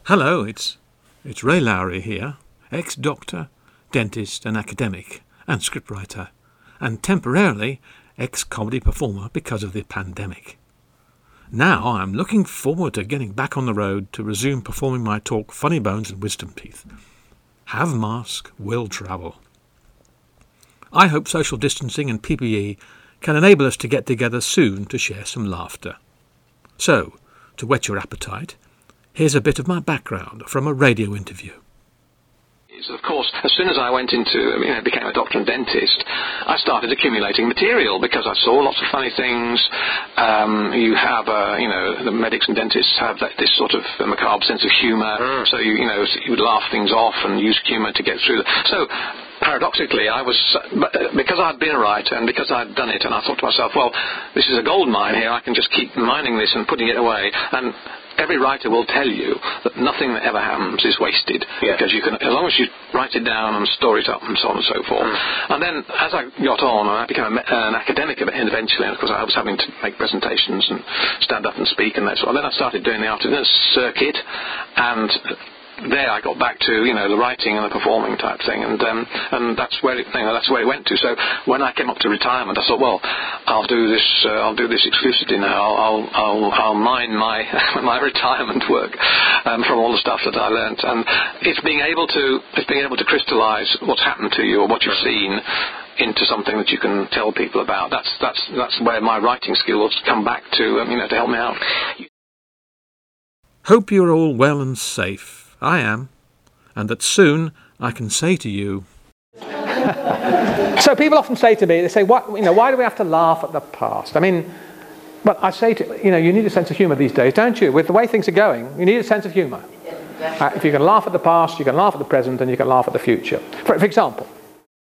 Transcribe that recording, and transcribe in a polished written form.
Hello, it's Ray Lowry here, ex-doctor, dentist and academic, and scriptwriter, and temporarily ex-comedy performer because of the pandemic. Now I'm looking forward to getting back on the road to resume performing my talk Funny Bones and Wisdom Teeth. Have mask, will travel. I hope social distancing and PPE can enable us to get together soon to share some laughter. So, to whet your appetite, here's a bit of my background from a radio interview. Of course, as soon as I went into, became a doctor and dentist, I started accumulating material because I saw lots of funny things. You have, the medics and dentists have this sort of macabre sense of humour, so you would laugh things off and use humour to get through. So, paradoxically, because I'd been a writer and because I'd done it, and I thought to myself, well, this is a gold mine here, I can just keep mining this and putting it away. And every writer will tell you that nothing that ever happens is wasted, because you can, as long as you write it down and store it up and so on and so forth. And then, as I got on, I became an academic eventually, and of course I was having to make presentations and stand up and speak and that sort of. Then I started doing the afternoon circuit, and there I got back to the writing and the performing type thing, and that's where it went to. So when I came up to retirement, I thought, well, I'll do this exclusively now. I'll mine my my retirement work from all the stuff that I learnt, and it's being able to crystallise what's happened to you or what you've seen into something that you can tell people about. That's where my writing skills come back to to help me out. Hope you're all well and safe. I am, and that soon I can say to you. So people often say to me, they say, why do we have to laugh at the past? But I say you need a sense of humour these days, don't you? With the way things are going, you need a sense of humour. If you can laugh at the past, you can laugh at the present, and you can laugh at the future. For example,